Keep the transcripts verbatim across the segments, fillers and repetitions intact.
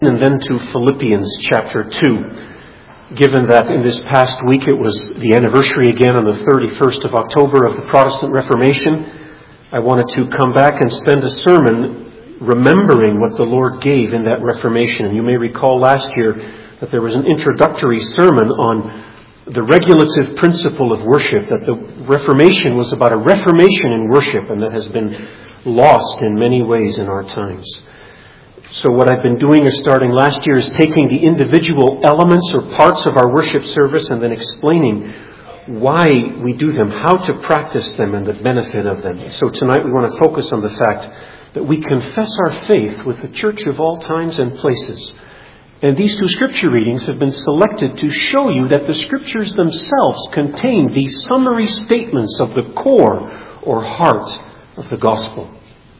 And then to Philippians chapter two. Given that in this past week it was the anniversary again on the thirty-first of October of the Protestant Reformation, I wanted to come back and spend a sermon remembering what the Lord gave in that Reformation. And you may recall last year that there was an introductory sermon on the regulative principle of worship, that the Reformation was about a reformation in worship, and that has been lost in many ways in our times. So what I've been doing is starting last year is taking the individual elements or parts of our worship service and then explaining why we do them, how to practice them, and the benefit of them. So tonight we want to focus on the fact that we confess our faith with the church of all times and places. And these two scripture readings have been selected to show you that the scriptures themselves contain these summary statements of the core or heart of the gospel.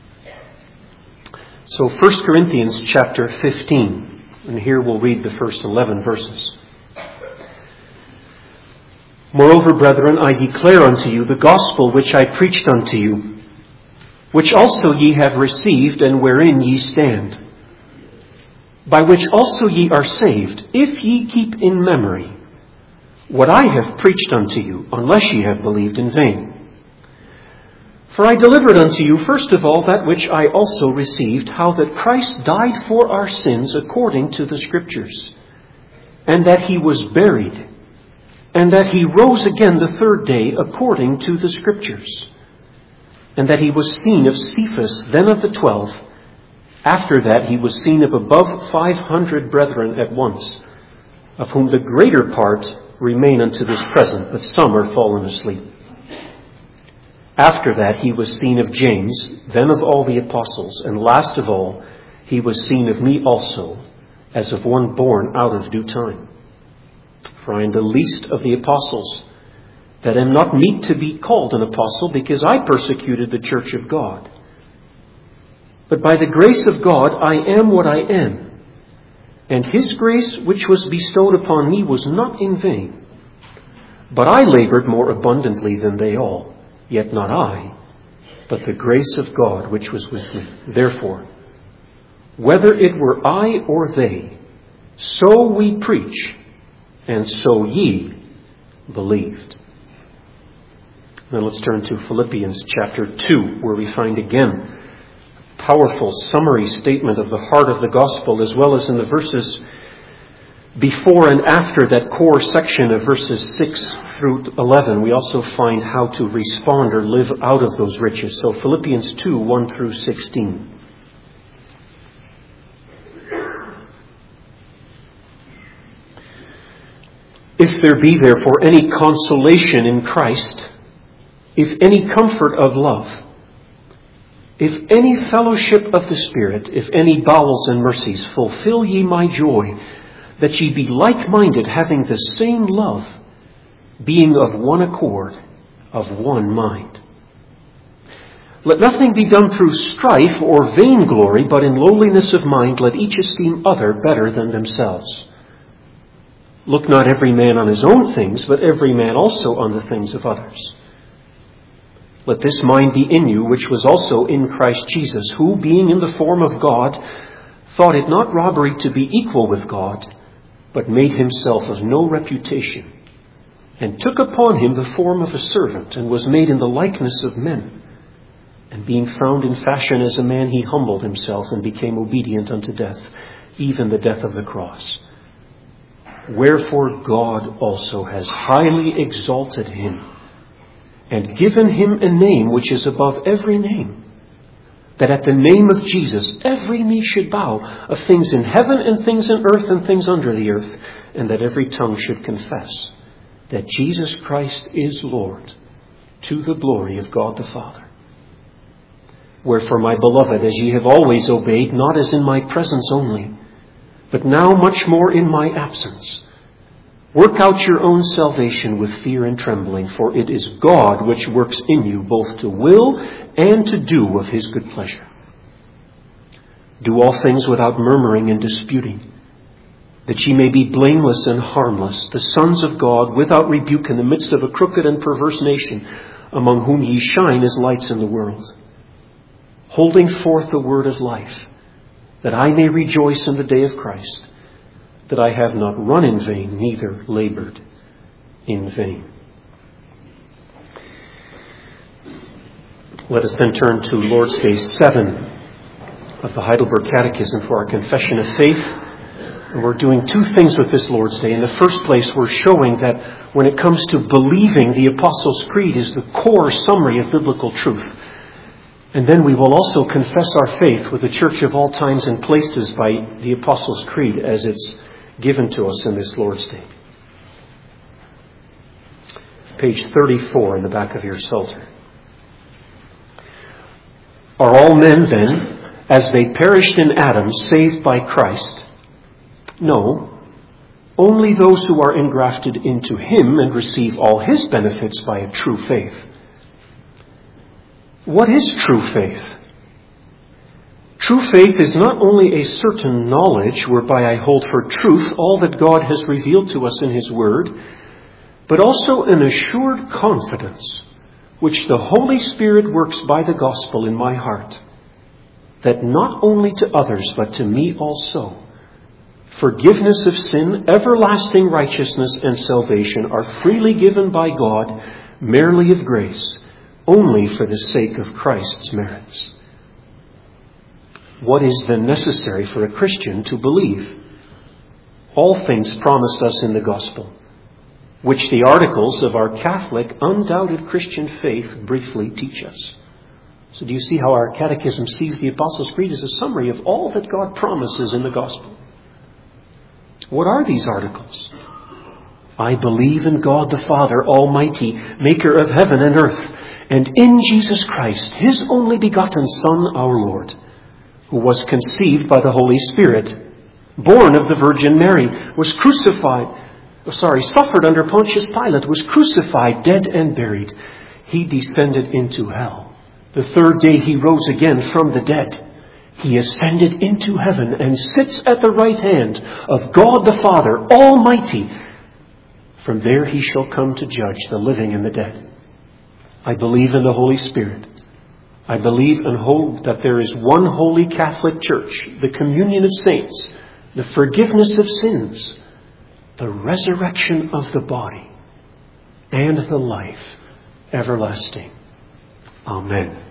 So First Corinthians chapter fifteen, and here we'll read the first eleven verses. Moreover, brethren, I declare unto you the gospel which I preached unto you, which also ye have received, and wherein ye stand, by which also ye are saved, if ye keep in memory what I have preached unto you, unless ye have believed in vain. For I delivered unto you first of all that which I also received, how that Christ died for our sins according to the Scriptures, and that he was buried, and that he rose again the third day according to the Scriptures, and that he was seen of Cephas, then of the twelve. After that he was seen of above five hundred brethren at once, of whom the greater part remain unto this present, but some are fallen asleep. After that he was seen of James, then of all the apostles, and last of all he was seen of me also, as of one born out of due time. For I am the least of the apostles, that am not meet to be called an apostle, because I persecuted the church of God. But by the grace of God I am what I am, and his grace which was bestowed upon me was not in vain. But I labored more abundantly than they all. Yet not I, but the grace of God which was with me. Therefore, whether it were I or they, so we preach, and so ye believed. Now let's turn to Philippians chapter two, where we find again a powerful summary statement of the heart of the gospel, as well as in the verses before and after that core section of verses six through eleven, we also find how to respond or live out of those riches. So Philippians two, one through sixteen. If there be therefore any consolation in Christ, if any comfort of love, if any fellowship of the Spirit, if any bowels and mercies, fulfill ye my joy, that ye be like-minded, having the same love, being of one accord, of one mind. Let nothing be done through strife or vainglory, but in lowliness of mind let each esteem other better than themselves. Look not every man on his own things, but every man also on the things of others. Let this mind be in you, which was also in Christ Jesus, who, being in the form of God, thought it not robbery to be equal with God, but made himself of no reputation, and took upon him the form of a servant, and was made in the likeness of men. And being found in fashion as a man, he humbled himself, and became obedient unto death, even the death of the cross. Wherefore God also has highly exalted him, and given him a name which is above every name, that at the name of Jesus every knee should bow, of things in heaven and things in earth and things under the earth, and that every tongue should confess that Jesus Christ is Lord, to the glory of God the Father. Wherefore, my beloved, as ye have always obeyed, not as in my presence only, but now much more in my absence, work out your own salvation with fear and trembling, for it is God which works in you both to will and to do of his good pleasure. Do all things without murmuring and disputing, that ye may be blameless and harmless, the sons of God, without rebuke, in the midst of a crooked and perverse nation, among whom ye shine as lights in the world, holding forth the word of life, that I may rejoice in the day of Christ, that I have not run in vain, neither labored in vain. Let us then turn to Lord's Day seven of the Heidelberg Catechism for our confession of faith. And we're doing two things with this Lord's Day. In the first place, we're showing that when it comes to believing, the Apostles' Creed is the core summary of biblical truth. And then we will also confess our faith with the Church of all times and places by the Apostles' Creed as it's given to us in this Lord's Day. Page thirty-four in the back of your Psalter. Are all men then, as they perished in Adam, saved by Christ? No, only those who are engrafted into him and receive all his benefits by a true faith. What is true faith? True faith is not only a certain knowledge whereby I hold for truth all that God has revealed to us in his word, but also an assured confidence which the Holy Spirit works by the gospel in my heart, that not only to others but to me also, forgiveness of sin, everlasting righteousness, and salvation are freely given by God, merely of grace, only for the sake of Christ's merits. What is then necessary for a Christian to believe? All things promised us in the gospel, which the articles of our Catholic, undoubted Christian faith briefly teach us. So do you see how our catechism sees the Apostles' Creed as a summary of all that God promises in the gospel? What are these articles? I believe in God the Father Almighty, maker of heaven and earth, and in Jesus Christ, his only begotten Son, our Lord, who was conceived by the Holy Spirit, born of the Virgin Mary, was crucified, oh, sorry, suffered under Pontius Pilate, was crucified, dead and buried. He descended into hell. The third day he rose again from the dead. He ascended into heaven and sits at the right hand of God the Father Almighty. From there he shall come to judge the living and the dead. I believe in the Holy Spirit. I believe and hold that there is one holy Catholic Church, the communion of saints, the forgiveness of sins, the resurrection of the body, and the life everlasting. Amen.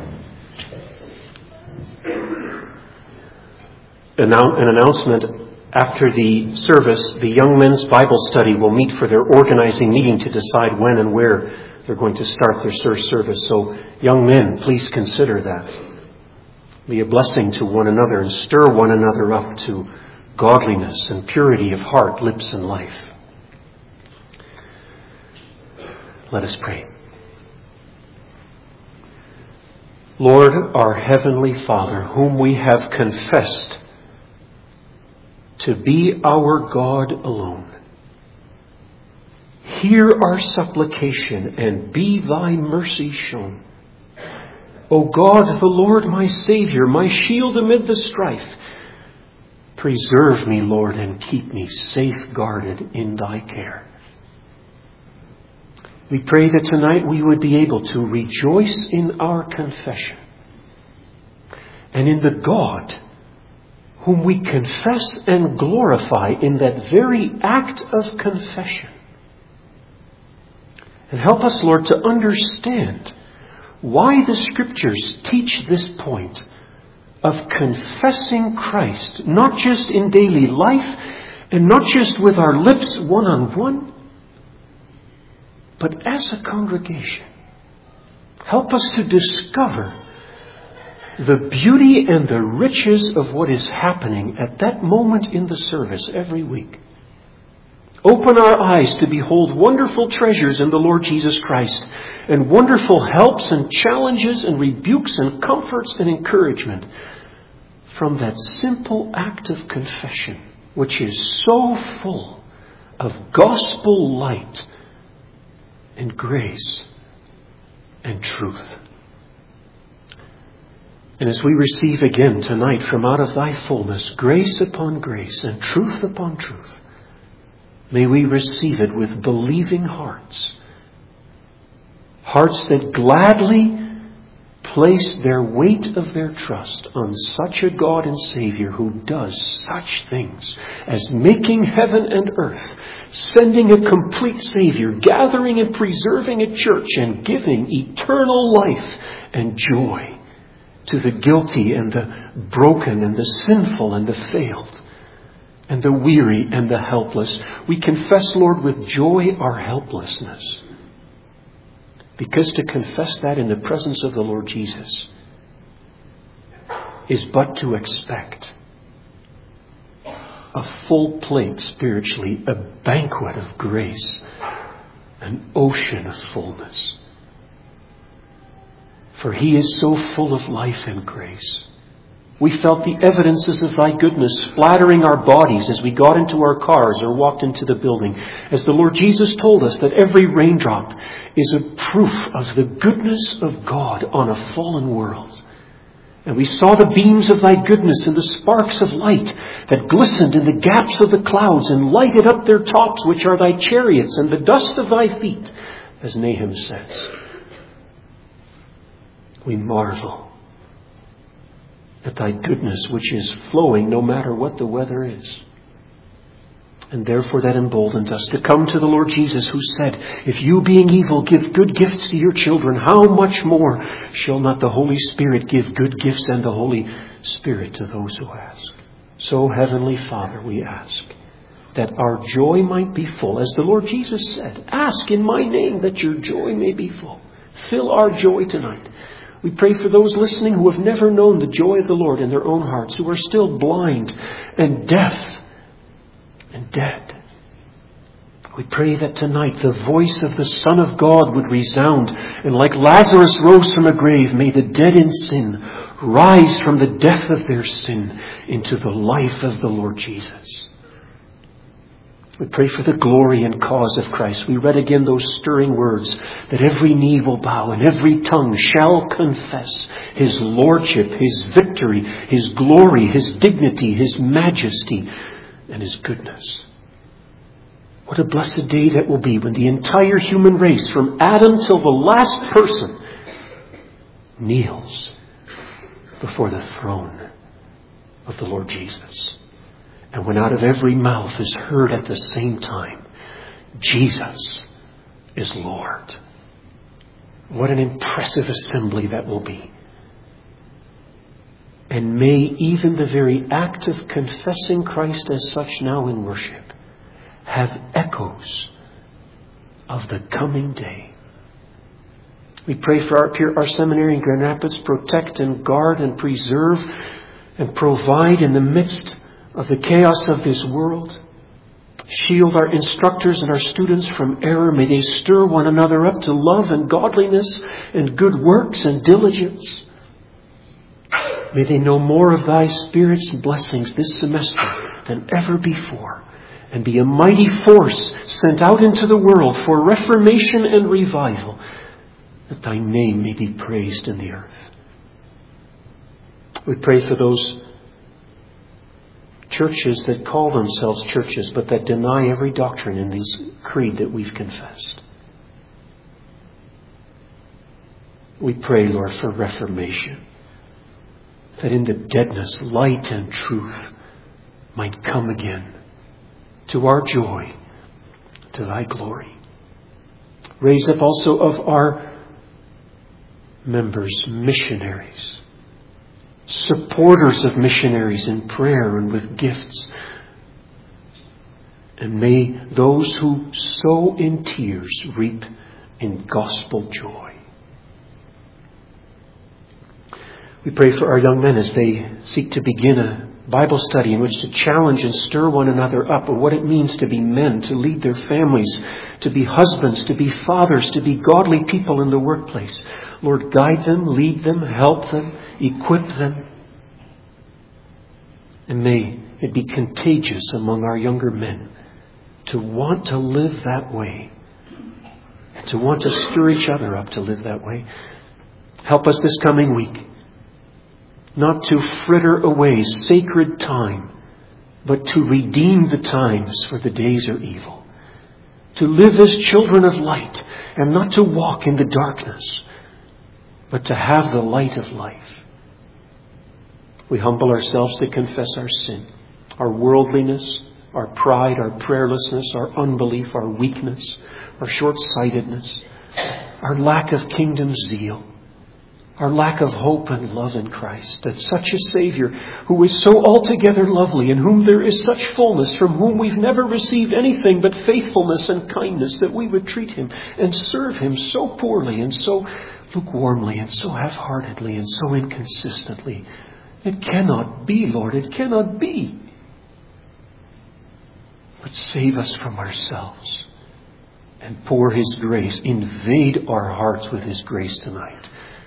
An announcement After the service, the young men's Bible study will meet for their organizing meeting to decide when and where they're going to start their service. So, young men, please consider that. Be a blessing to one another and stir one another up to godliness and purity of heart, lips, and life. Let us pray. Lord, our Heavenly Father, whom we have confessed to be our God alone, hear our supplication and be thy mercy shown. O God, the Lord, my Saviour, my shield amid the strife, preserve me, Lord, and keep me safeguarded in thy care. We pray that tonight we would be able to rejoice in our confession and in the God whom we confess and glorify in that very act of confession. And help us, Lord, to understand why the Scriptures teach this point of confessing Christ, not just in daily life and not just with our lips one-on-one, but as a congregation. Help us to discover the beauty and the riches of what is happening at that moment in the service every week. Open our eyes to behold wonderful treasures in the Lord Jesus Christ, and wonderful helps and challenges and rebukes and comforts and encouragement from that simple act of confession, which is so full of gospel light and grace and truth. And as we receive again tonight from out of thy fullness grace upon grace and truth upon truth, may we receive it with believing hearts. Hearts that gladly place their weight of their trust on such a God and Savior who does such things as making heaven and earth, sending a complete Savior, gathering and preserving a church, and giving eternal life and joy to the guilty and the broken and the sinful and the failed and the weary and the helpless. We confess, Lord, with joy our helplessness. Because to confess that in the presence of the Lord Jesus is but to expect a full plate spiritually, a banquet of grace, an ocean of fullness. For He is so full of life and grace. We felt the evidences of thy goodness splattering our bodies as we got into our cars or walked into the building. As the Lord Jesus told us that every raindrop is a proof of the goodness of God on a fallen world. And we saw the beams of thy goodness and the sparks of light that glistened in the gaps of the clouds and lighted up their tops, which are thy chariots and the dust of thy feet, as Nahum says. We marvel at thy goodness, which is flowing no matter what the weather is. And therefore that emboldens us to come to the Lord Jesus, who said, if you being evil give good gifts to your children, how much more shall not the Holy Spirit give good gifts and the Holy Spirit to those who ask? So, Heavenly Father, we ask that our joy might be full. As the Lord Jesus said, ask in my name that your joy may be full. Fill our joy tonight. We pray for those listening who have never known the joy of the Lord in their own hearts, who are still blind and deaf and dead. We pray that tonight the voice of the Son of God would resound, and like Lazarus rose from a grave, may the dead in sin rise from the death of their sin into the life of the Lord Jesus. We pray for the glory and cause of Christ. We read again those stirring words that every knee will bow and every tongue shall confess His lordship, His victory, His glory, His dignity, His majesty, and His goodness. What a blessed day that will be when the entire human race, from Adam till the last person, kneels before the throne of the Lord Jesus. And when out of every mouth is heard at the same time, Jesus is Lord. What an impressive assembly that will be. And may even the very act of confessing Christ as such now in worship have echoes of the coming day. We pray for our, our seminary in Grand Rapids. Protect and guard and preserve and provide in the midst of the chaos of this world. Shield our instructors and our students from error. May they stir one another up to love and godliness and good works and diligence. May they know more of Thy Spirit's blessings this semester than ever before, and be a mighty force sent out into the world for reformation and revival, that Thy name may be praised in the earth. We pray for those churches that call themselves churches, but that deny every doctrine in this creed that we've confessed. We pray, Lord, for reformation, that in the deadness, light and truth might come again, to our joy, to Thy glory. Raise up also of our members missionaries, supporters of missionaries in prayer and with gifts. And may those who sow in tears reap in gospel joy. We pray for our young men as they seek to begin a Bible study in which to challenge and stir one another up on what it means to be men, to lead their families, to be husbands, to be fathers, to be godly people in the workplace. Lord, guide them, lead them, help them, equip them. And may it be contagious among our younger men to want to live that way, and to want to stir each other up to live that way. Help us this coming week not to fritter away sacred time, but to redeem the times, for the days are evil. To live as children of light, and not to walk in the darkness, but to have the light of life. We humble ourselves to confess our sin, our worldliness, our pride, our prayerlessness, our unbelief, our weakness, our short-sightedness, our lack of kingdom zeal, our lack of hope and love in Christ, that such a Savior who is so altogether lovely, in whom there is such fullness, from whom we've never received anything but faithfulness and kindness, that we would treat Him and serve Him so poorly and so lukewarmly and so half-heartedly and so inconsistently. It cannot be, Lord, it cannot be. But save us from ourselves and pour His grace, invade our hearts with His grace tonight,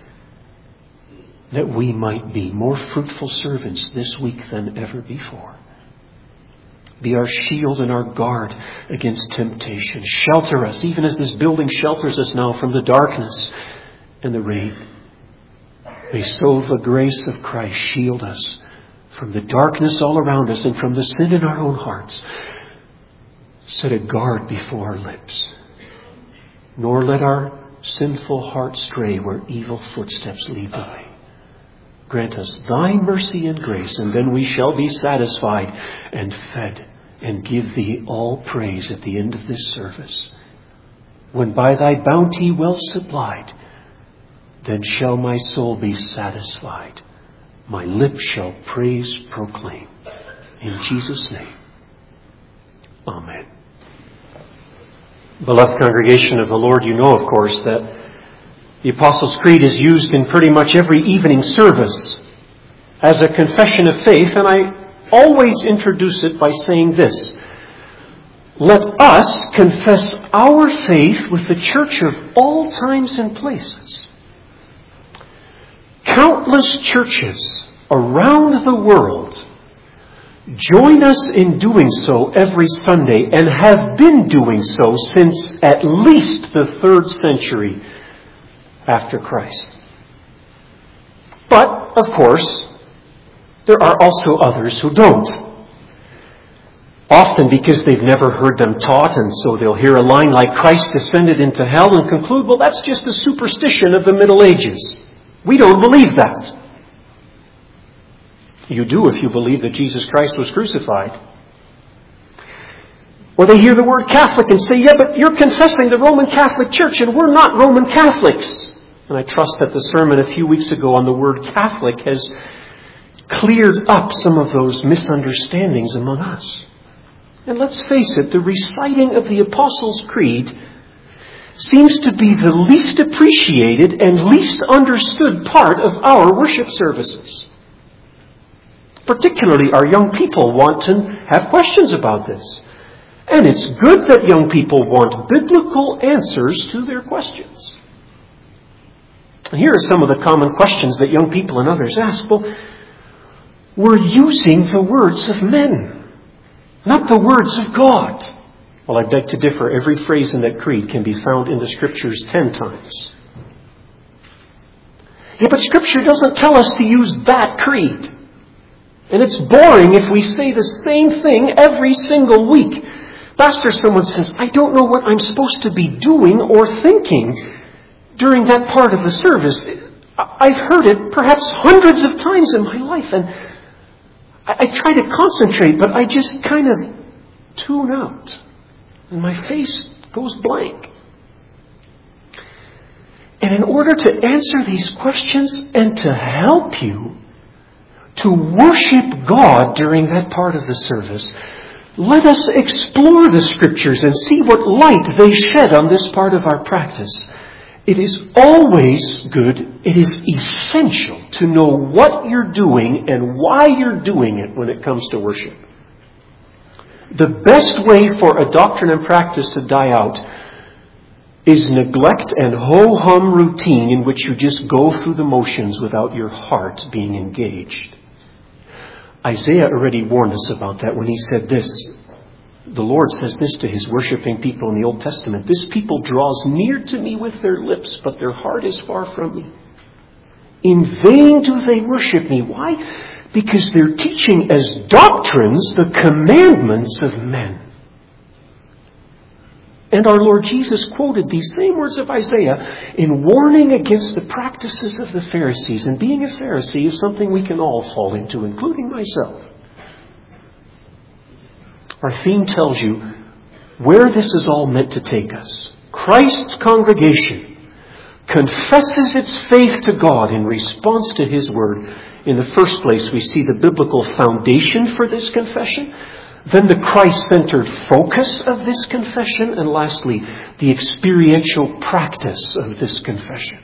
that we might be more fruitful servants this week than ever before. Be our shield and our guard against temptation. Shelter us, even as this building shelters us now from the darkness and the rain. May so the grace of Christ shield us from the darkness all around us and from the sin in our own hearts. Set a guard before our lips, nor let our sinful heart stray where evil footsteps lead the way. Grant us Thy mercy and grace, and then we shall be satisfied and fed, and give Thee all praise at the end of this service. When by Thy bounty well supplied, then shall my soul be satisfied. My lips shall praise proclaim. In Jesus' name, amen. Beloved congregation of the Lord, you know, of course, that the Apostles' Creed is used in pretty much every evening service as a confession of faith, and I always introduce it by saying this: let us confess our faith with the church of all times and places. Countless churches around the world join us in doing so every Sunday, and have been doing so since at least the third century after Christ. But, of course, there are also others who don't. Often because they've never heard them taught, and so they'll hear a line like Christ descended into hell and conclude, well, that's just a superstition of the Middle Ages. We don't believe that. You do if you believe that Jesus Christ was crucified. Or they hear the word Catholic and say, yeah, but you're confessing the Roman Catholic Church, and we're not Roman Catholics. And I trust that the sermon a few weeks ago on the word Catholic has cleared up some of those misunderstandings among us. And let's face it, the reciting of the Apostles' Creed seems to be the least appreciated and least understood part of our worship services. Particularly our young people want to have questions about this. And it's good that young people want biblical answers to their questions. And here are some of the common questions that young people and others ask. Well, we're using the words of men, not the words of God. Well, I beg to differ. Every phrase in that creed can be found in the Scriptures ten times. Yeah, but Scripture doesn't tell us to use that creed. And it's boring if we say the same thing every single week. Pastor, someone says, I don't know what I'm supposed to be doing or thinking during that part of the service. I've heard it perhaps hundreds of times in my life, and I, I try to concentrate, but I just kind of tune out. And my face goes blank. And in order to answer these questions and to help you to worship God during that part of the service, let us explore the Scriptures and see what light they shed on this part of our practice. It is always good, it is essential to know what you're doing and why you're doing it when it comes to worship. The best way for a doctrine and practice to die out is neglect and ho-hum routine in which you just go through the motions without your heart being engaged. Isaiah already warned us about that when he said this. The Lord says this to his worshiping people in the Old Testament. This people draws near to me with their lips, but their heart is far from me. In vain do they worship me. Why? Because they're teaching as doctrines the commandments of men. And our Lord Jesus quoted these same words of Isaiah in warning against the practices of the Pharisees. And being a Pharisee is something we can all fall into, including myself. Our theme tells you where this is all meant to take us. Christ's congregation confesses its faith to God in response to His Word. In the first place, we see the biblical foundation for this confession. Then the Christ-centered focus of this confession. And lastly, the experiential practice of this confession.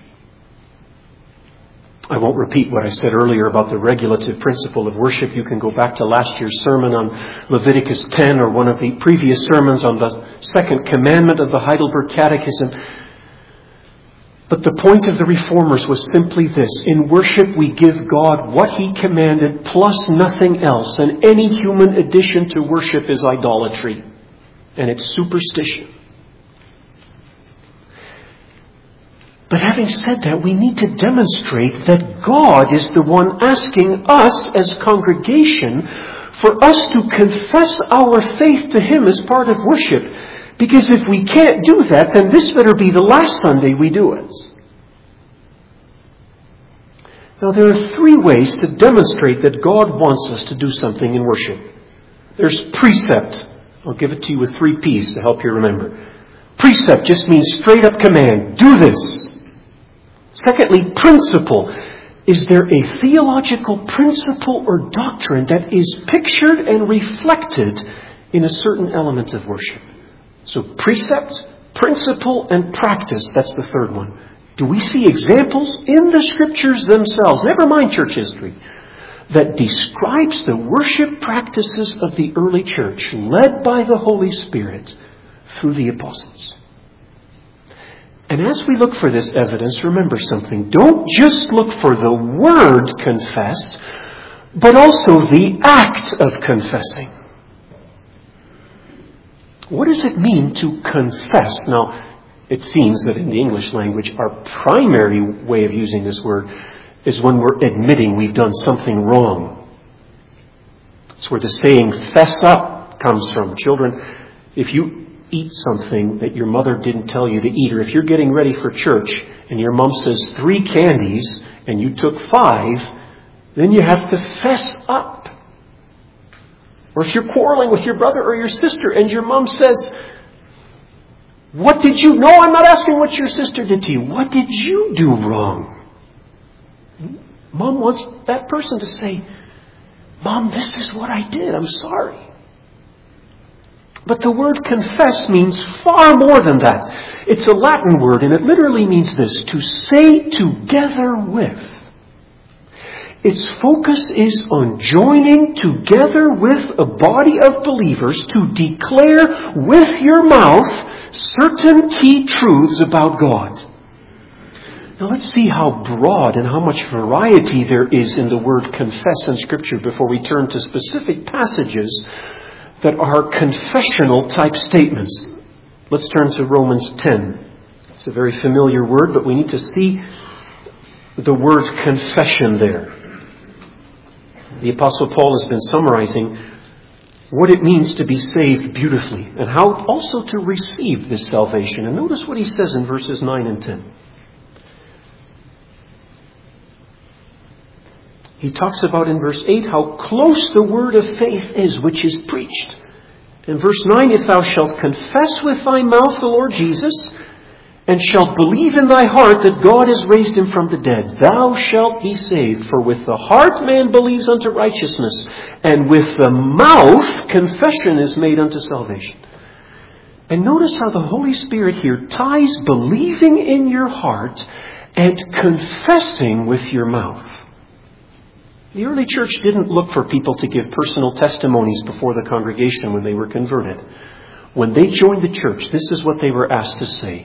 I won't repeat what I said earlier about the regulative principle of worship. You can go back to last year's sermon on Leviticus ten or one of the previous sermons on the second commandment of the Heidelberg Catechism. But the point of the Reformers was simply this. In worship we give God what He commanded plus nothing else. And any human addition to worship is idolatry. And it's superstition. But having said that, we need to demonstrate that God is the one asking us as congregation for us to confess our faith to Him as part of worship. Because if we can't do that, then this better be the last Sunday we do it. Now, there are three ways to demonstrate that God wants us to do something in worship. There's precept. I'll give it to you with three P's to help you remember. Precept just means straight up command. Do this. Secondly, principle. Is there a theological principle or doctrine that is pictured and reflected in a certain element of worship? So precept, principle, and practice. That's the third one. Do we see examples in the Scriptures themselves, never mind church history, that describes the worship practices of the early church led by the Holy Spirit through the apostles? And as we look for this evidence, remember something. Don't just look for the word confess, but also the act of confessing. What does it mean to confess? Now, it seems that in the English language, our primary way of using this word is when we're admitting we've done something wrong. It's where the saying, fess up, comes from. Children, if you eat something that your mother didn't tell you to eat, or if you're getting ready for church and your mom says three candies and you took five, then you have to fess up. Or if you're quarreling with your brother or your sister and your mom says, what did you... No, I'm not asking what your sister did to you. What did you do wrong? Mom wants that person to say, Mom, this is what I did. I'm sorry. But the word confess means far more than that. It's a Latin word, and it literally means this: to say together with. Its focus is on joining together with a body of believers to declare with your mouth certain key truths about God. Now let's see how broad and how much variety there is in the word confess in Scripture before we turn to specific passages that are confessional type statements. Let's turn to Romans ten. It's a very familiar word, but we need to see the word confession there. The Apostle Paul has been summarizing what it means to be saved beautifully and how also to receive this salvation. And notice what he says in verses nine and ten. He talks about in verse eight how close the word of faith is which is preached. In verse nine, if thou shalt confess with thy mouth the Lord Jesus, and shalt believe in thy heart that God has raised him from the dead, thou shalt be saved. For with the heart man believes unto righteousness, and with the mouth confession is made unto salvation. And notice how the Holy Spirit here ties believing in your heart and confessing with your mouth. The early church didn't look for people to give personal testimonies before the congregation when they were converted. When they joined the church, this is what they were asked to say: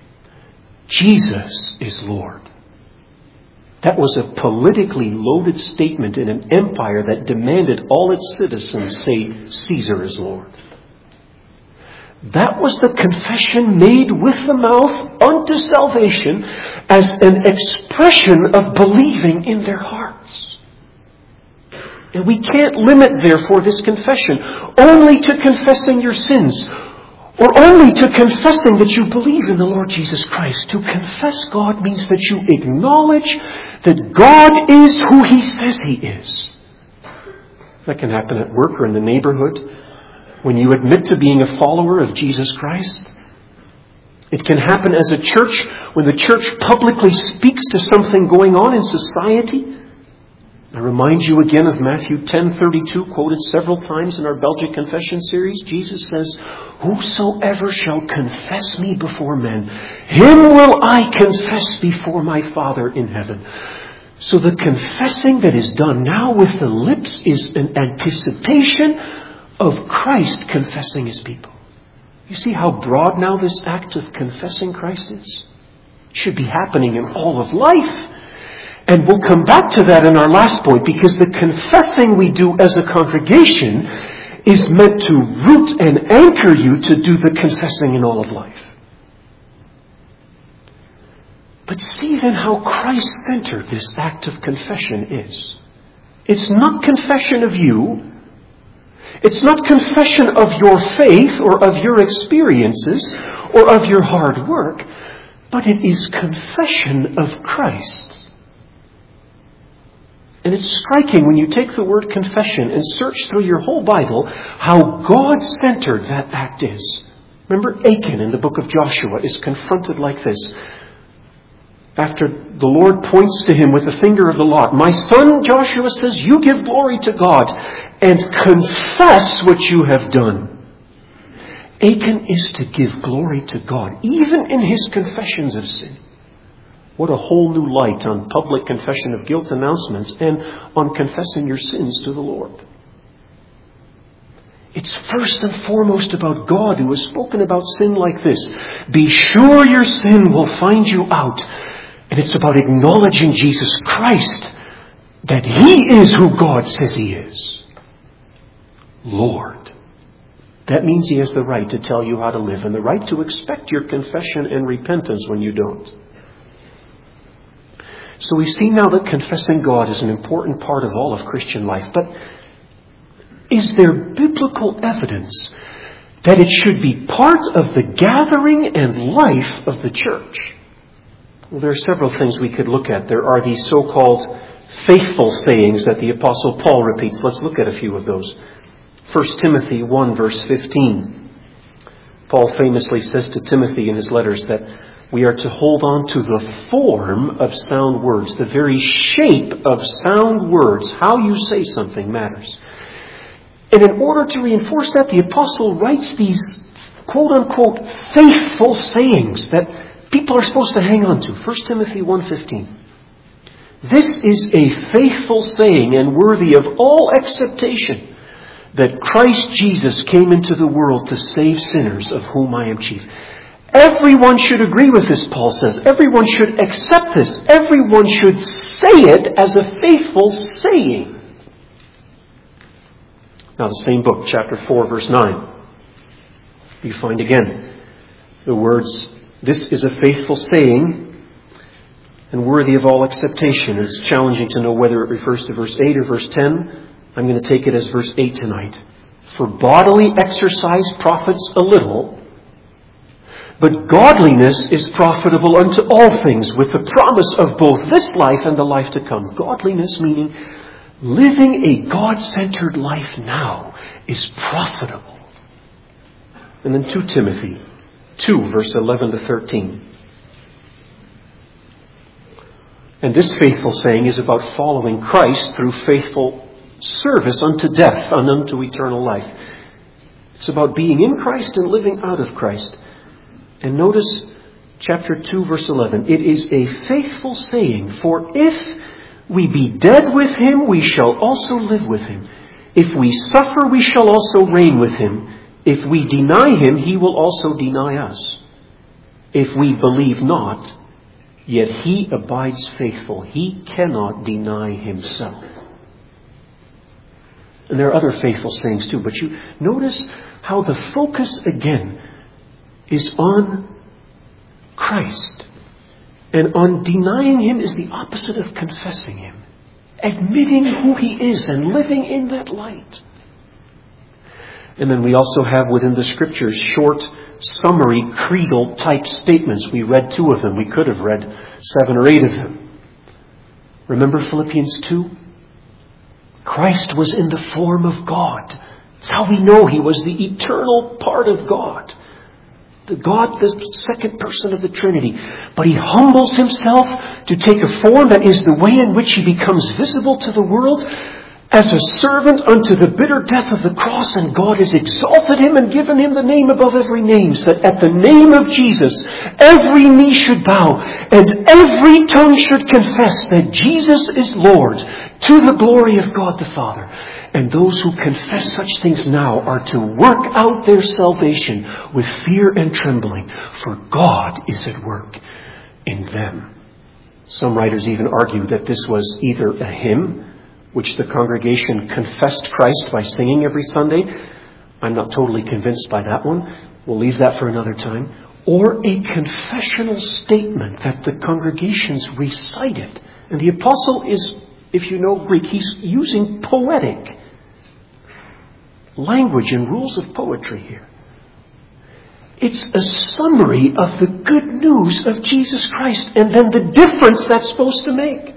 Jesus is Lord. That was a politically loaded statement in an empire that demanded all its citizens say Caesar is Lord. That was the confession made with the mouth unto salvation as an expression of believing in their hearts. And we can't limit, therefore, this confession only to confessing your sins, or only to confessing that you believe in the Lord Jesus Christ. To confess God means that you acknowledge that God is who He says He is. That can happen at work or in the neighborhood when you admit to being a follower of Jesus Christ. It can happen as a church when the church publicly speaks to something going on in society. I remind you again of Matthew ten thirty-two, quoted several times in our Belgic Confession series. Jesus says, "Whosoever shall confess me before men, him will I confess before my Father in heaven." So the confessing that is done now with the lips is an anticipation of Christ confessing His people. You see how broad now this act of confessing Christ is? It should be happening in all of life. And we'll come back to that in our last point, because the confessing we do as a congregation is meant to root and anchor you to do the confessing in all of life. But see then how Christ-centered this act of confession is. It's not confession of you. It's not confession of your faith or of your experiences or of your hard work, but it is confession of Christ. And it's striking when you take the word confession and search through your whole Bible how God-centered that act is. Remember, Achan in the book of Joshua is confronted like this. After the Lord points to him with the finger of the law, "My son," Joshua says, "you give glory to God and confess what you have done." Achan is to give glory to God, even in his confessions of sin. What a whole new light on public confession of guilt announcements and on confessing your sins to the Lord. It's first and foremost about God, who has spoken about sin like this: "Be sure your sin will find you out." And it's about acknowledging Jesus Christ, that He is who God says He is. Lord. That means He has the right to tell you how to live and the right to expect your confession and repentance when you don't. So we see now that confessing God is an important part of all of Christian life. But is there biblical evidence that it should be part of the gathering and life of the church? Well, there are several things we could look at. There are these so-called faithful sayings that the Apostle Paul repeats. Let's look at a few of those. First Timothy one, verse fifteen. Paul famously says to Timothy in his letters that We are to hold on to the form of sound words. The very shape of sound words, how you say something, matters. And in order to reinforce that, the apostle writes these quote-unquote faithful sayings that people are supposed to hang on to. First Timothy one fifteen. This is a faithful saying and worthy of all acceptation, that Christ Jesus came into the world to save sinners, of whom I am chief. Everyone should agree with this, Paul says. Everyone should accept this. Everyone should say it as a faithful saying. Now, the same book, chapter four, verse nine. You find again the words, this is a faithful saying and worthy of all acceptation. It's challenging to know whether it refers to verse eight or verse ten. I'm going to take it as verse eight tonight. For bodily exercise profits a little, but godliness is profitable unto all things, with the promise of both this life and the life to come. Godliness meaning living a God-centered life now is profitable. And then Second Timothy two, verse eleven to thirteen. And this faithful saying is about following Christ through faithful service unto death and unto eternal life. It's about being in Christ and living out of Christ. And notice chapter two, verse eleven. It is a faithful saying, for if we be dead with him, we shall also live with him. If we suffer, we shall also reign with him. If we deny him, he will also deny us. If we believe not, yet he abides faithful. He cannot deny himself. And there are other faithful sayings too, but you notice how the focus again is on Christ. And on denying him is the opposite of confessing him. Admitting who he is and living in that light. And then we also have within the scriptures short, summary, creedal type statements. We read two of them. We could have read seven or eight of them. Remember Philippians two? Christ was in the form of God. That's how we know he was the eternal part of God. The God, the second person of the Trinity. But he humbles himself to take a form that is the way in which he becomes visible to the world as a servant unto the bitter death of the cross. And God has exalted him and given him the name above every name, so that at the name of Jesus every knee should bow and every tongue should confess that Jesus is Lord, to the glory of God the Father. And those who confess such things now are to work out their salvation with fear and trembling, for God is at work in them. Some writers even argue that this was either a hymn, which the congregation confessed Christ by singing every Sunday. I'm not totally convinced by that one. We'll leave that for another time. Or a confessional statement that the congregations recited. And the apostle is, if you know Greek, he's using poetic language and rules of poetry here. It's a summary of the good news of Jesus Christ and then the difference that's supposed to make.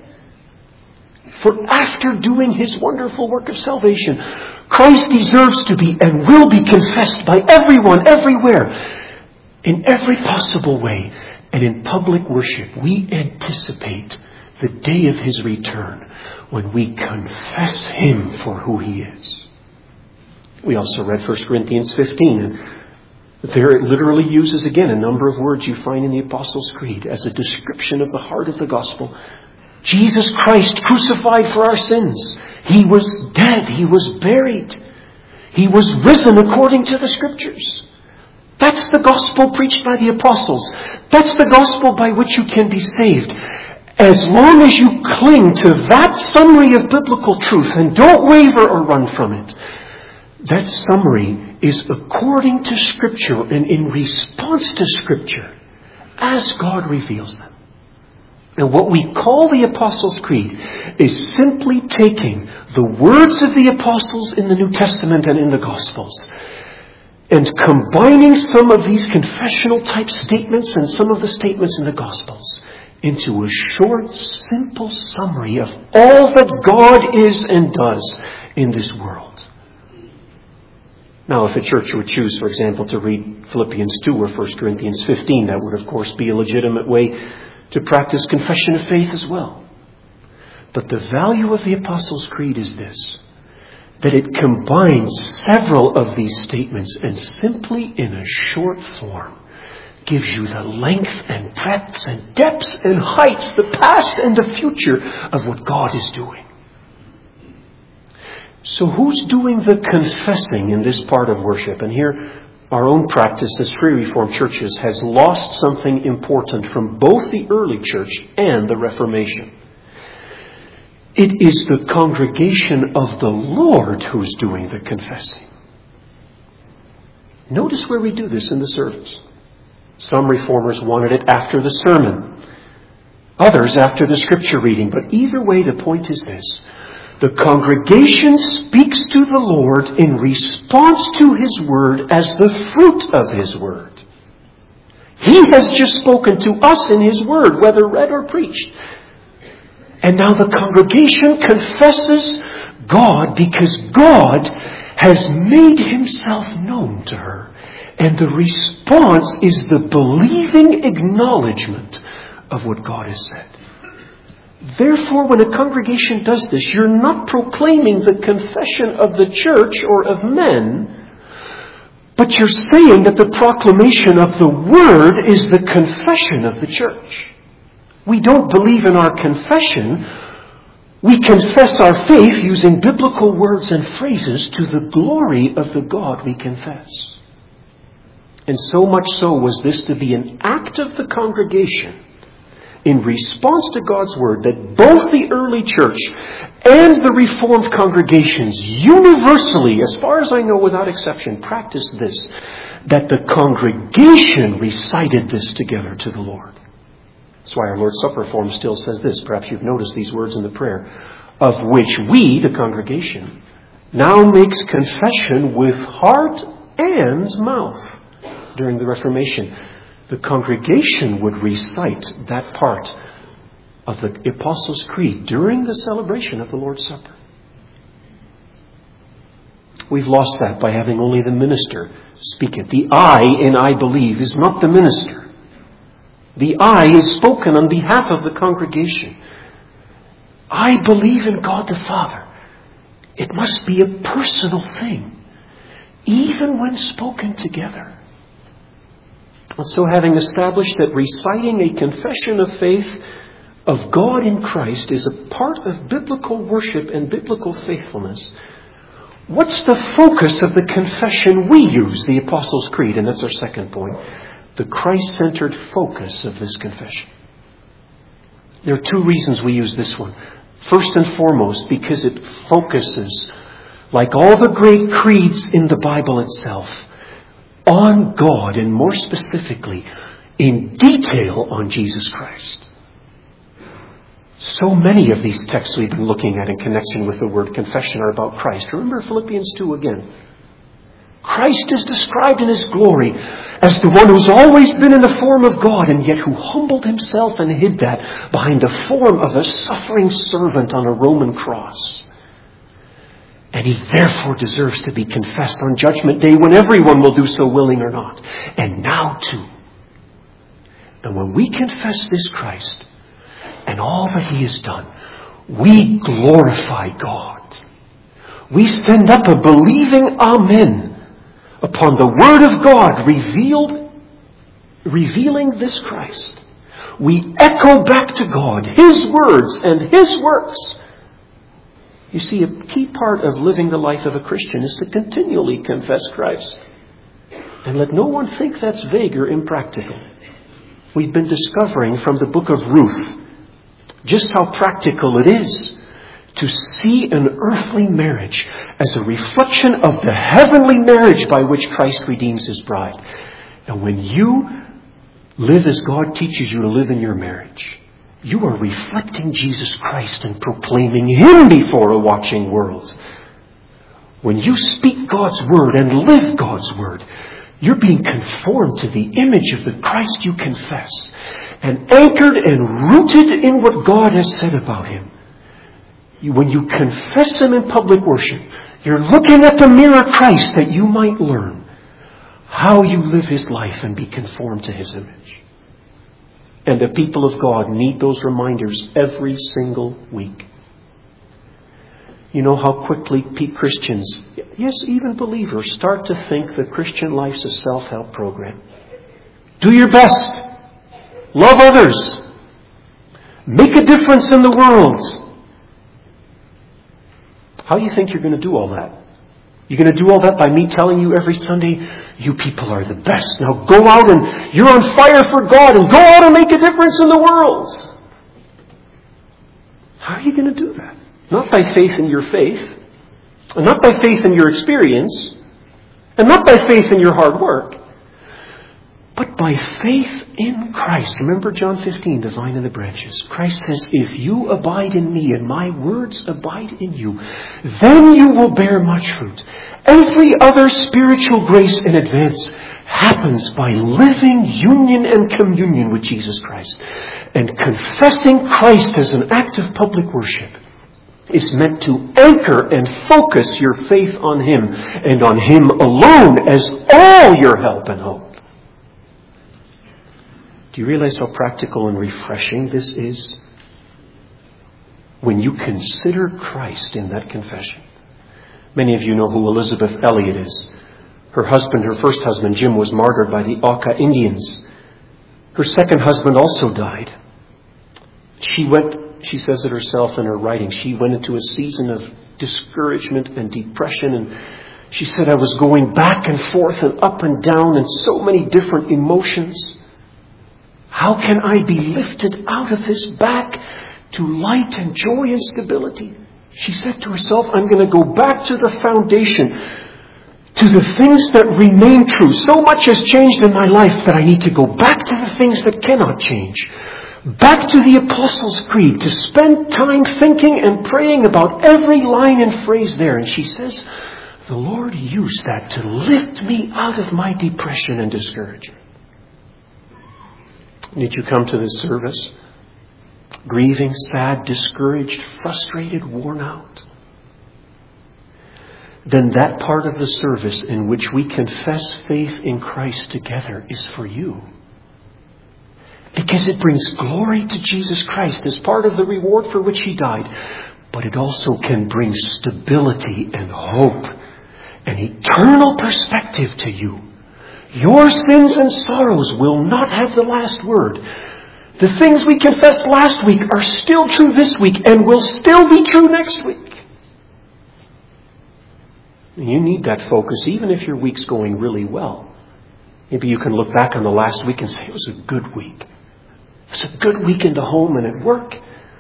For after doing his wonderful work of salvation, Christ deserves to be and will be confessed by everyone, everywhere, in every possible way. And in public worship, we anticipate the day of his return when we confess him for who he is. We also read First Corinthians fifteen, and there it literally uses again a number of words you find in the Apostles' Creed as a description of the heart of the gospel. Jesus Christ crucified for our sins. He was dead. He was buried. He was risen according to the Scriptures. That's the gospel preached by the apostles. That's the gospel by which you can be saved. As long as you cling to that summary of biblical truth and don't waver or run from it, that summary is according to Scripture and in response to Scripture as God reveals them. And what we call the Apostles' Creed is simply taking the words of the apostles in the New Testament and in the Gospels and combining some of these confessional type statements and some of the statements in the Gospels into a short, simple summary of all that God is and does in this world. Now, if a church would choose, for example, to read Philippians two or First Corinthians fifteen, that would, of course, be a legitimate way to practice confession of faith as well. But the value of the Apostles' Creed is this, that it combines several of these statements and simply in a short form gives you the length and breadth and depths and heights, the past and the future of what God is doing. So who's doing the confessing in this part of worship? And here, our own practice as Free Reformed churches has lost something important from both the early church and the Reformation. It is the congregation of the Lord who's doing the confessing. Notice where we do this in the service. Some reformers wanted it after the sermon. Others after the scripture reading. But either way, the point is this. The congregation speaks to the Lord in response to His word as the fruit of His word. He has just spoken to us in His word, whether read or preached. And now the congregation confesses God because God has made Himself known to her. And the response is the believing acknowledgement of what God has said. Therefore, when a congregation does this, you're not proclaiming the confession of the church or of men, but you're saying that the proclamation of the word is the confession of the church. We don't believe in our confession. We confess our faith using biblical words and phrases to the glory of the God we confess. And so much so was this to be an act of the congregation in response to God's word that both the early church and the Reformed congregations universally, as far as I know without exception, practiced this, that the congregation recited this together to the Lord. That's why our Lord's Supper form still says this. Perhaps you've noticed these words in the prayer. Of which we, the congregation, now makes confession with heart and mouth. During the Reformation, the congregation would recite that part of the Apostles' Creed during the celebration of the Lord's Supper. We've lost that by having only the minister speak it. The I in I believe is not the minister. The I is spoken on behalf of the congregation. I believe in God the Father. It must be a personal thing, even when spoken together. And so having established that reciting a confession of faith of God in Christ is a part of biblical worship and biblical faithfulness, what's the focus of the confession we use, the Apostles' Creed? And that's our second point. The Christ-centered focus of this confession. There are two reasons we use this one. First and foremost, because it focuses, like all the great creeds in the Bible itself, on God, and more specifically, in detail on Jesus Christ. So many of these texts we've been looking at in connection with the word confession are about Christ. Remember Philippians two again. Christ is described in His glory as the one who's always been in the form of God, and yet who humbled Himself and hid that behind the form of a suffering servant on a Roman cross. And He therefore deserves to be confessed on Judgment Day when everyone will do so, willing or not. And now too. And when we confess this Christ and all that He has done, we glorify God. We send up a believing Amen upon the Word of God revealed, revealing this Christ. We echo back to God His words and His works. You see, a key part of living the life of a Christian is to continually confess Christ. And let no one think that's vague or impractical. We've been discovering from the book of Ruth just how practical it is to see an earthly marriage as a reflection of the heavenly marriage by which Christ redeems His bride. And when you live as God teaches you to live in your marriage, you are reflecting Jesus Christ and proclaiming Him before a watching world. When you speak God's word and live God's word, you're being conformed to the image of the Christ you confess, and anchored and rooted in what God has said about Him. You, when you confess Him in public worship, You're looking at the mirror Christ that you might learn how you live His life and be conformed to His image. And the people of God need those reminders every single week. You know how quickly Christians, yes, even believers, start to think the Christian life's a self-help program. Do your best. Love others. Make a difference in the world. How do you think you're going to do all that? You're going to do all that by me telling you every Sunday, you people are the best. Now go out and you're on fire for God and go out and make a difference in the world. How are you going to do that? Not by faith in your faith, and not by faith in your experience, and not by faith in your hard work, but by faith in Christ. Remember John fifteen, the vine and the branches. Christ says, if you abide in me and my words abide in you, then you will bear much fruit. Every other spiritual grace in advance happens by living union and communion with Jesus Christ. And confessing Christ as an act of public worship is meant to anchor and focus your faith on Him and on Him alone as all your help and hope. Do you realize how practical and refreshing this is? When you consider Christ in that confession. Many of you know who Elizabeth Elliot is. Her husband, her first husband, Jim, was martyred by the Auca Indians. Her second husband also died. She went, she says it herself in her writing, she went into a season of discouragement and depression, and she said, I was going back and forth and up and down in so many different emotions. How can I be lifted out of this back to light and joy and stability? She said to herself, I'm going to go back to the foundation, to the things that remain true. So much has changed in my life that I need to go back to the things that cannot change. Back to the Apostles' Creed, to spend time thinking and praying about every line and phrase there. And she says, the Lord used that to lift me out of my depression and discouragement. Did you come to this service grieving, sad, discouraged, frustrated, worn out? Then that part of the service in which we confess faith in Christ together is for you. Because it brings glory to Jesus Christ as part of the reward for which He died. But it also can bring stability and hope and eternal perspective to you. Your sins and sorrows will not have the last word. The things we confessed last week are still true this week and will still be true next week. You need that focus even if your week's going really well. Maybe you can look back on the last week and say it was a good week. It was a good week in the home and at work.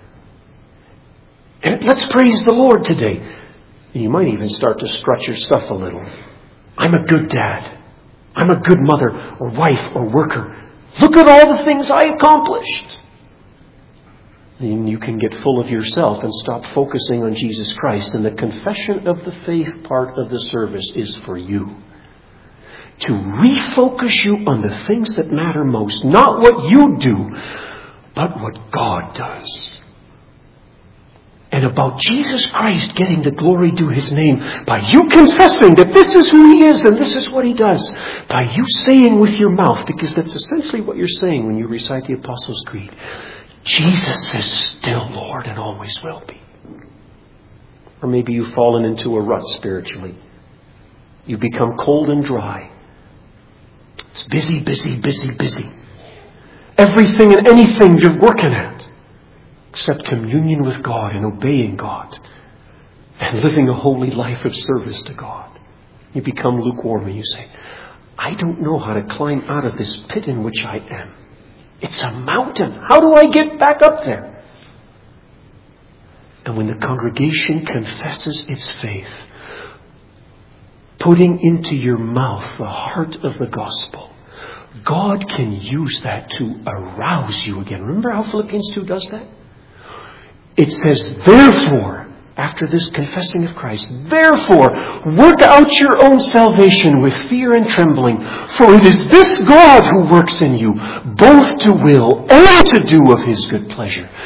And let's praise the Lord today. You might even start to strut your stuff a little. I'm a good dad. I'm a good mother or wife or worker. Look at all the things I accomplished. And you can get full of yourself and stop focusing on Jesus Christ. And the confession of the faith part of the service is for you. To refocus you on the things that matter most. Not what you do, but what God does. And about Jesus Christ getting the glory due His name by you confessing that this is who He is and this is what He does. By you saying with your mouth, because that's essentially what you're saying when you recite the Apostles' Creed. Jesus is still Lord and always will be. Or maybe you've fallen into a rut spiritually. You've become cold and dry. It's busy, busy, busy, busy. Everything and anything you're working at. Except communion with God and obeying God and living a holy life of service to God. You become lukewarm and you say, I don't know how to climb out of this pit in which I am. It's a mountain. How do I get back up there? And when the congregation confesses its faith, putting into your mouth the heart of the gospel, God can use that to arouse you again. Remember how Philippians two does that? It says, therefore, after this confessing of Christ, therefore, work out your own salvation with fear and trembling, for it is this God who works in you, both to will and to do of His good pleasure.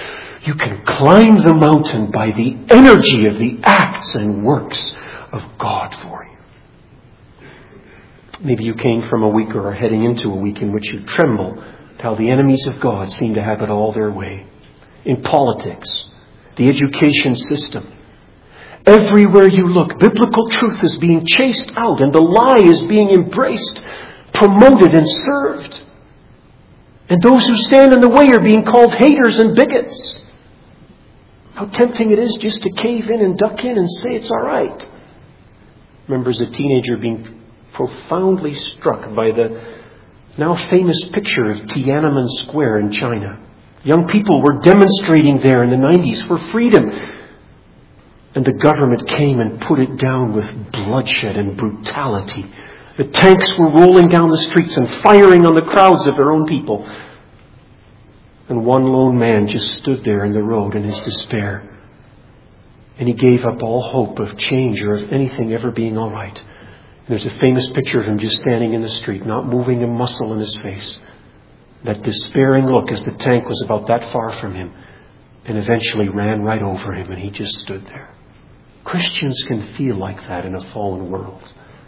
You can climb the mountain by the energy of the acts and works of God for you. Maybe you came from a week or are heading into a week in which you tremble at how the enemies of God seem to have it all their way. In politics, the education system. Everywhere you look, biblical truth is being chased out and the lie is being embraced, promoted and served. And those who stand in the way are being called haters and bigots. How tempting it is just to cave in and duck in and say it's all right. I remember as a teenager being profoundly struck by the now famous picture of Tiananmen Square in China. Young people were demonstrating there in the nineties for freedom. And the government came and put it down with bloodshed and brutality. The tanks were rolling down the streets and firing on the crowds of their own people. And one lone man just stood there in the road in his despair. And he gave up all hope of change or of anything ever being all right. And there's a famous picture of him just standing in the street, not moving a muscle in his face. That despairing look as the tank was about that far from him and eventually ran right over him and he just stood there. Christians can feel like that in a fallen world.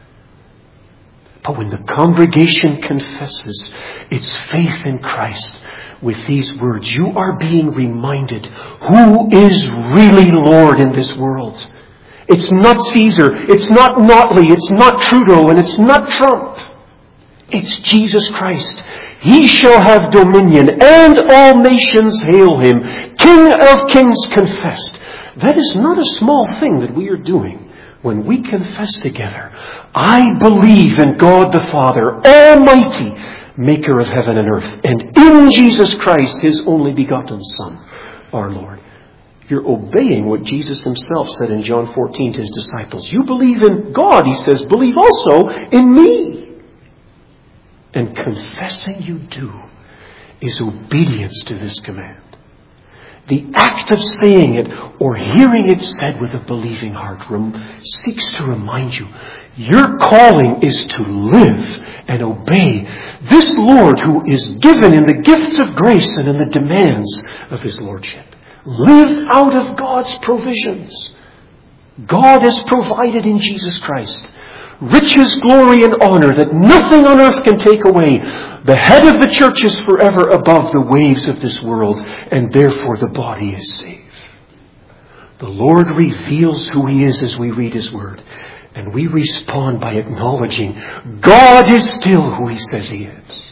But when the congregation confesses its faith in Christ with these words, you are being reminded who is really Lord in this world. It's not Caesar, it's not Notley, it's not Trudeau, and it's not Trump. It's Jesus Christ. He shall have dominion, and all nations hail him. King of kings confessed. That is not a small thing that we are doing when we confess together. I believe in God the Father, Almighty, maker of heaven and earth, and in Jesus Christ, his only begotten Son, our Lord. You're obeying what Jesus himself said in John fourteen to his disciples. You believe in God, he says, believe also in me. And confessing you do is obedience to this command. The act of saying it or hearing it said with a believing heart rem- seeks to remind you your calling is to live and obey this Lord who is given in the gifts of grace and in the demands of his lordship. Live out of God's provisions. God has provided in Jesus Christ riches, glory, and honor that nothing on earth can take away. The head of the church is forever above the waves of this world, and therefore the body is safe. The Lord reveals who he is as we read his word, and we respond by acknowledging God is still who he says he is.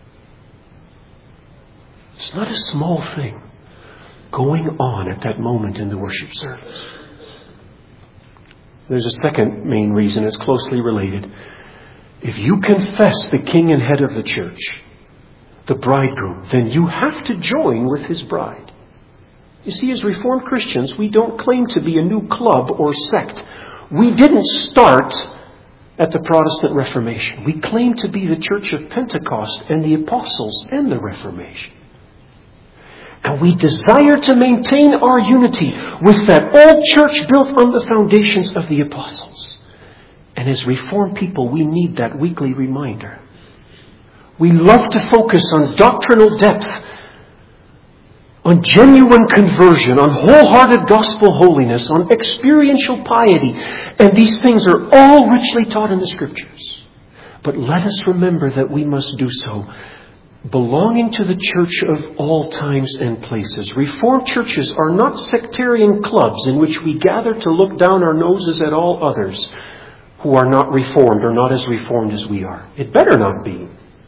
It's not a small thing going on at that moment in the worship service. There's a second main reason. It's closely related. If you confess the king and head of the church, the bridegroom, then you have to join with his bride. You see, as Reformed Christians, we don't claim to be a new club or sect. We didn't start at the Protestant Reformation. We claim to be the Church of Pentecost and the Apostles and the Reformation. And we desire to maintain our unity with that old church built on the foundations of the apostles. And as Reformed people, we need that weekly reminder. We love to focus on doctrinal depth, on genuine conversion, on wholehearted gospel holiness, on experiential piety. And these things are all richly taught in the Scriptures. But let us remember that we must do so belonging to the church of all times and places. Reformed churches are not sectarian clubs in which we gather to look down our noses at all others who are not reformed or not as reformed as we are. It better not be.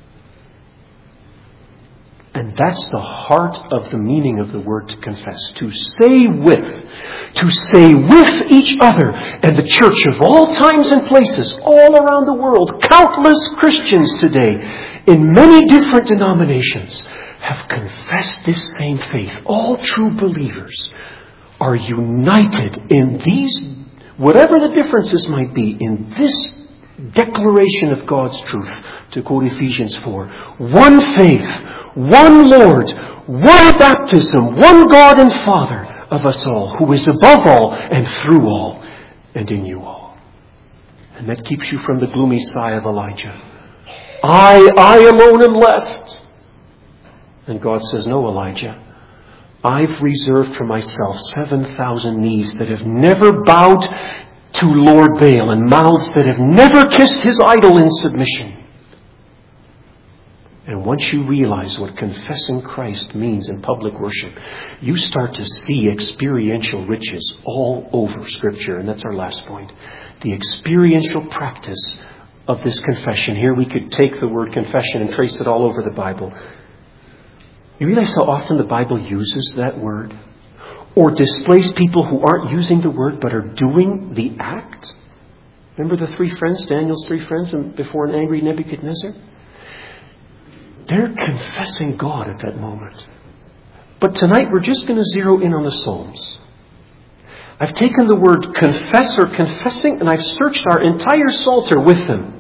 And that's the heart of the meaning of the word to confess. To say with. To say with each other. And the church of all times and places all around the world, countless Christians today in many different denominations have confessed this same faith. All true believers are united in these, whatever the differences might be, in this declaration of God's truth, to quote Ephesians four. One faith, one Lord, one baptism, one God and Father of us all, who is above all and through all and in you all. And that keeps you from the gloomy sigh of Elijah. I, I alone am left. And God says, no, Elijah, I've reserved for myself seven thousand knees that have never bowed to Lord Baal and mouths that have never kissed his idol in submission. And once you realize what confessing Christ means in public worship, you start to see experiential riches all over Scripture. And that's our last point. The experiential practice of this confession. Here we could take the word confession and trace it all over the Bible. You realize how often the Bible uses that word? Or displays people who aren't using the word but are doing the act? Remember the three friends, Daniel's three friends, and before an angry Nebuchadnezzar? They're confessing God at that moment. But tonight we're just going to zero in on the Psalms. I've taken the word confess or confessing and I've searched our entire Psalter with them.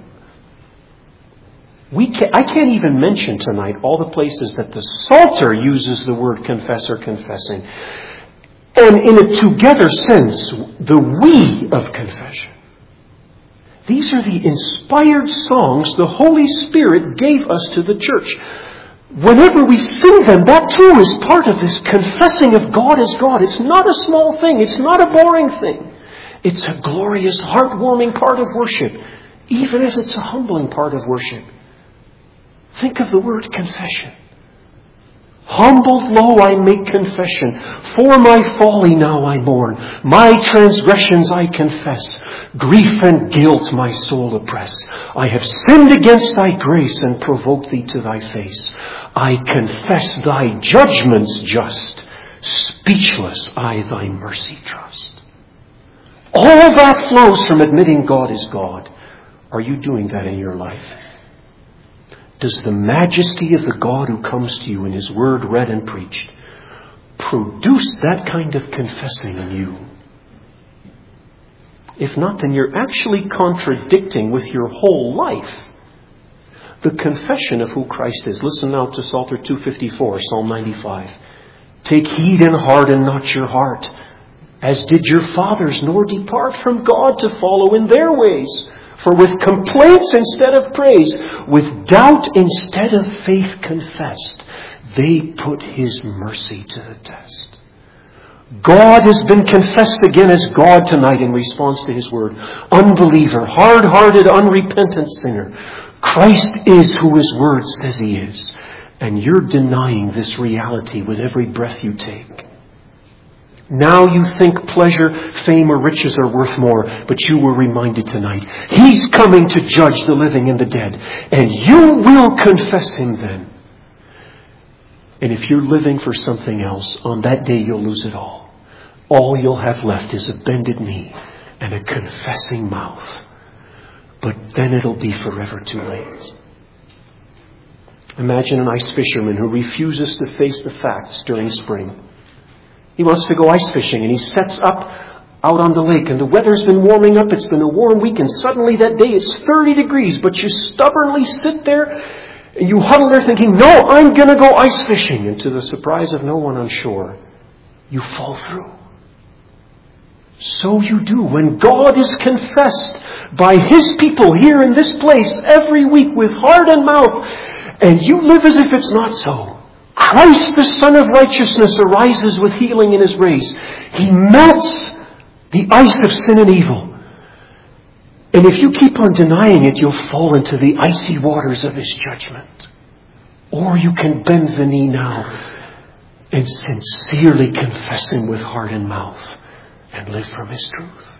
We can't, I can't even mention tonight all the places that the Psalter uses the word confess or confessing. And in a together sense, the we of confession. These are the inspired songs the Holy Spirit gave us to the church. Whenever we sing them, that too is part of this confessing of God as God. It's not a small thing. It's not a boring thing. It's a glorious, heartwarming part of worship, even as it's a humbling part of worship. Think of the word confession. Humbled low I make confession. For my folly now I mourn. My transgressions I confess. Grief and guilt my soul oppress. I have sinned against thy grace and provoked thee to thy face. I confess thy judgments just. Speechless I thy mercy trust. All that flows from admitting God is God. Are you doing that in your life? Does the majesty of the God who comes to you in His Word read and preached produce that kind of confessing in you? If not, then you're actually contradicting with your whole life the confession of who Christ is. Listen now to Psalter two fifty-four, Psalm ninety-five. Take heed and harden not your heart, as did your fathers, nor depart from God to follow in their ways. For with complaints instead of praise, with doubt instead of faith confessed, they put His mercy to the test. God has been confessed again as God tonight in response to His word. Unbeliever, hard-hearted, unrepentant sinner. Christ is who His word says He is. And you're denying this reality with every breath you take. Now you think pleasure, fame, or riches are worth more, but you were reminded tonight, He's coming to judge the living and the dead, and you will confess Him then. And if you're living for something else, on that day you'll lose it all. All you'll have left is a bended knee and a confessing mouth. But then it'll be forever too late. Imagine an ice fisherman who refuses to face the facts during spring. He wants to go ice fishing and he sets up out on the lake and the weather's been warming up. It's been a warm week and suddenly that day it's thirty degrees, but you stubbornly sit there and you huddle there thinking, no, I'm going to go ice fishing. And to the surprise of no one on shore, you fall through. So you do when God is confessed by His people here in this place every week with heart and mouth, and you live as if it's not so. Christ, the Son of Righteousness, arises with healing in His rays. He melts the ice of sin and evil. And if you keep on denying it, you'll fall into the icy waters of His judgment. Or you can bend the knee now and sincerely confess Him with heart and mouth and live from His truth.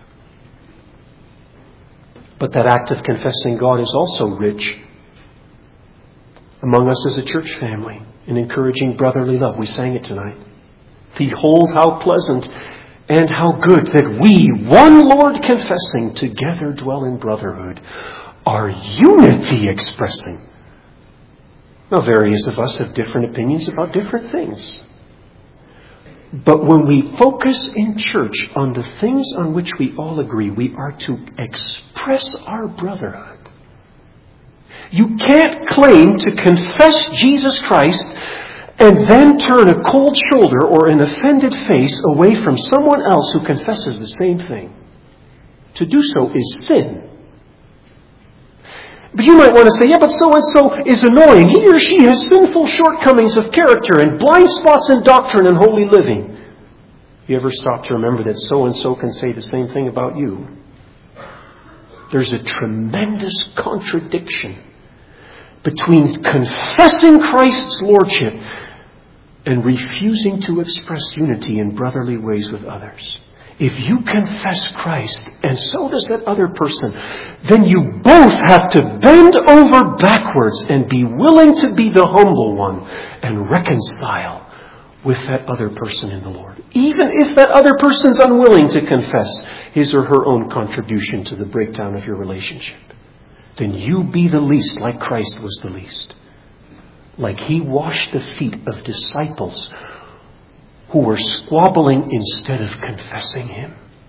But that act of confessing God is also rich among us as a church family in encouraging brotherly love. We sang it tonight. Behold how pleasant and how good that we, one Lord confessing, together dwell in brotherhood, our unity expressing. Now, various of us have different opinions about different things. But when we focus in church on the things on which we all agree, we are to express our brotherhood. You can't claim to confess Jesus Christ and then turn a cold shoulder or an offended face away from someone else who confesses the same thing. To do so is sin. But you might want to say, yeah, but so-and-so is annoying. He or she has sinful shortcomings of character and blind spots in doctrine and holy living. You ever stop to remember that so-and-so can say the same thing about you? There's a tremendous contradiction between confessing Christ's lordship and refusing to express unity in brotherly ways with others. If you confess Christ, and so does that other person, then you both have to bend over backwards and be willing to be the humble one and reconcile with that other person in the Lord. Even if that other person's unwilling to confess his or her own contribution to the breakdown of your relationship, then you be the least like Christ was the least. Like He washed the feet of disciples who were squabbling instead of confessing Him.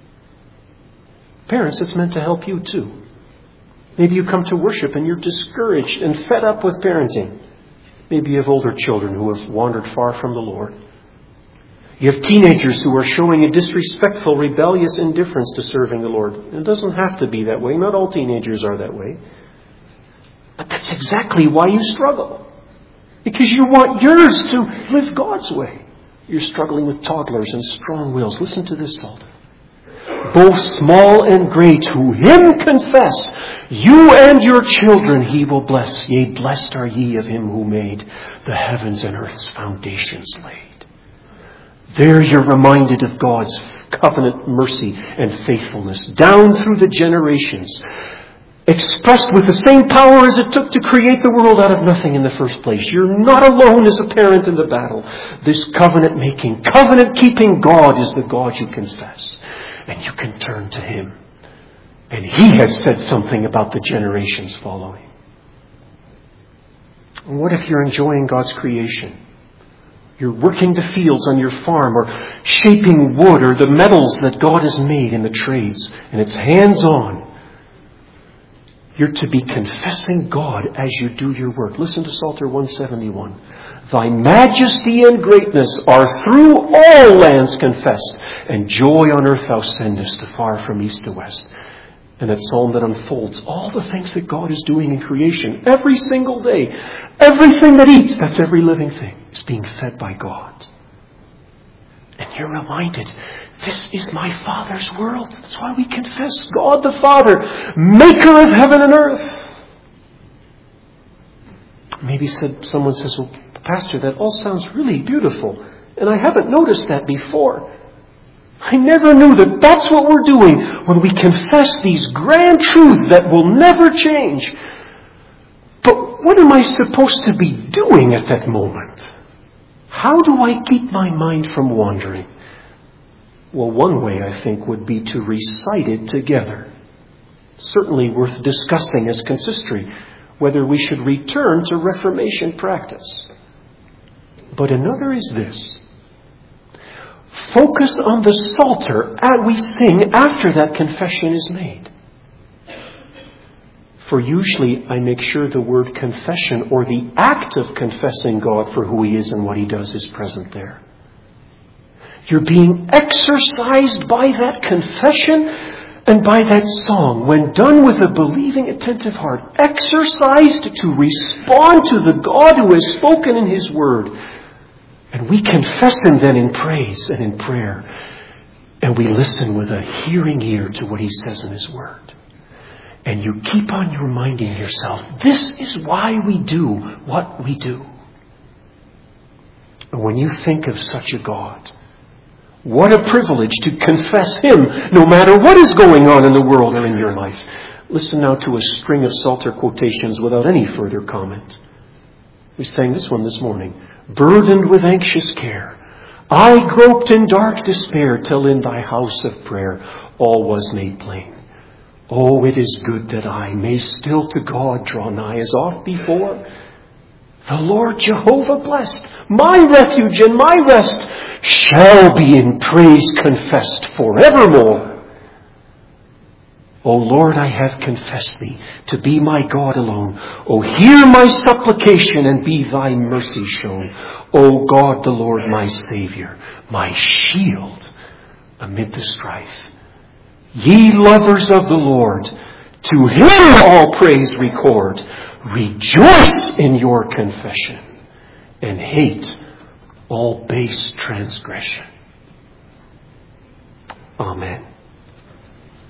Parents, it's meant to help you too. Maybe you come to worship and you're discouraged and fed up with parenting. Maybe you have older children who have wandered far from the Lord. You have teenagers who are showing a disrespectful, rebellious indifference to serving the Lord. It doesn't have to be that way. Not all teenagers are that way. But that's exactly why you struggle. Because you want yours to live God's way. You're struggling with toddlers and strong wills. Listen to this, Psalter. Both small and great, who Him confess, you and your children He will bless. Yea, blessed are ye of Him who made the heavens and earth's foundations laid. There you're reminded of God's covenant mercy and faithfulness down through the generations, expressed with the same power as it took to create the world out of nothing in the first place. You're not alone as a parent in the battle. This covenant-making, covenant-keeping God is the God you confess. And you can turn to Him. And He has said something about the generations following. And what if you're enjoying God's creation? You're working the fields on your farm or shaping wood or the metals that God has made in the trades. And it's hands-on. You're to be confessing God as you do your work. Listen to Psalter one seventy-one. Thy majesty and greatness are through all lands confessed, and joy on earth thou sendest afar from east to west. And that psalm that unfolds all the things that God is doing in creation every single day. Everything that eats, that's every living thing, is being fed by God. And you're reminded, this is my Father's world. That's why we confess God the Father, maker of heaven and earth. Maybe someone says, well, Pastor, that all sounds really beautiful. And I haven't noticed that before. I never knew that that's what we're doing when we confess these grand truths that will never change. But what am I supposed to be doing at that moment? How do I keep my mind from wandering? Well, one way, I think, would be to recite it together. Certainly worth discussing as consistory, whether we should return to Reformation practice. But another is this. Focus on the Psalter as we sing after that confession is made. For usually I make sure the word confession or the act of confessing God for who He is and what He does is present there. You're being exercised by that confession and by that song when done with a believing, attentive heart. Exercised to respond to the God who has spoken in His Word. And we confess Him then in praise and in prayer. And we listen with a hearing ear to what He says in His Word. And you keep on reminding yourself, this is why we do what we do. And when you think of such a God, what a privilege to confess Him no matter what is going on in the world or in your life. Listen now to a string of Psalter quotations without any further comment. We sang this one this morning. Burdened with anxious care, I groped in dark despair till in Thy house of prayer all was made plain. Oh, it is good that I may still to God draw nigh as oft before. The Lord Jehovah blessed, my refuge and my rest, shall be in praise confessed forevermore. O Lord, I have confessed Thee to be my God alone. O hear my supplication and be Thy mercy shown. O God the Lord, my Saviour, my shield amid the strife. Ye lovers of the Lord, To Him all praise record. Rejoice in your confession and hate all base transgression. Amen.